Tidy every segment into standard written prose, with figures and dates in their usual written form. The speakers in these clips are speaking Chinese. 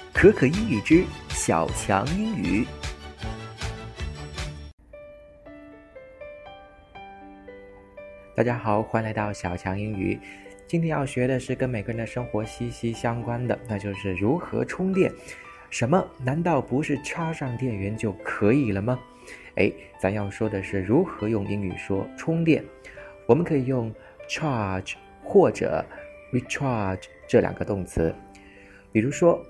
可可英语之小强英语。大家好，欢迎来到小强英语。今天要学的是跟每个人的生活息息相关的，那就是如何充电。什么？难道不是插上电源就可以了吗？咱要说的是如何用英语说充电。我们可以用 charge 或者 recharge 这两个动词。比如说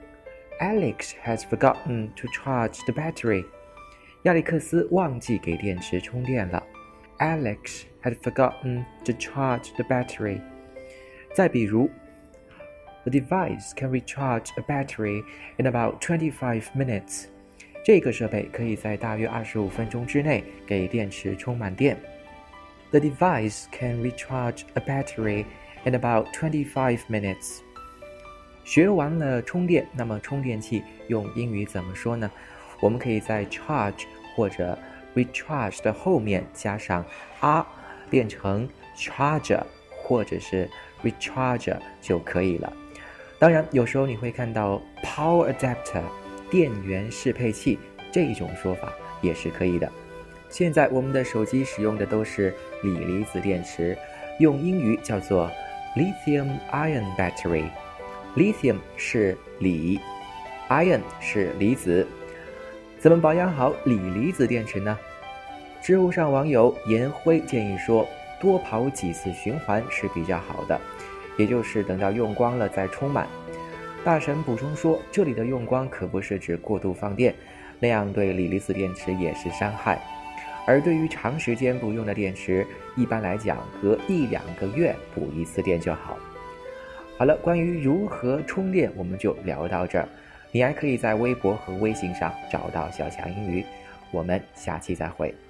Alex has forgotten to charge the battery. 亚历克斯忘记给电池充电了。Alex had forgotten to charge the battery. 再比如 The device can recharge a battery in about 25 minutes. 这个设备可以在大约25分钟之内给电池充满电。The device can recharge a battery in about 25 minutes. 学完了充电，那么充电器用英语怎么说呢？我们可以在 charge 或者 recharge 的后面加上 r， 变成 charger 或者是 recharger 就可以了。当然，有时候你会看到 power adapter 电源适配器这一种说法也是可以的。现在我们的手机使用的都是锂离子电池，用英语叫做 lithium-ion battery。lithium 是锂， ion 是离子。怎么保养好锂离子电池呢？知乎上网友颜辉建议说，多跑几次循环是比较好的，也就是等到用光了再充满。大神补充说，这里的用光可不是指过度放电，那样对锂离子电池也是伤害。而对于长时间不用的电池，一般来讲隔1-2个月补一次电就好。好了，关于如何充电我们就聊到这儿。你还可以在微博和微信上找到小强英语，我们下期再会。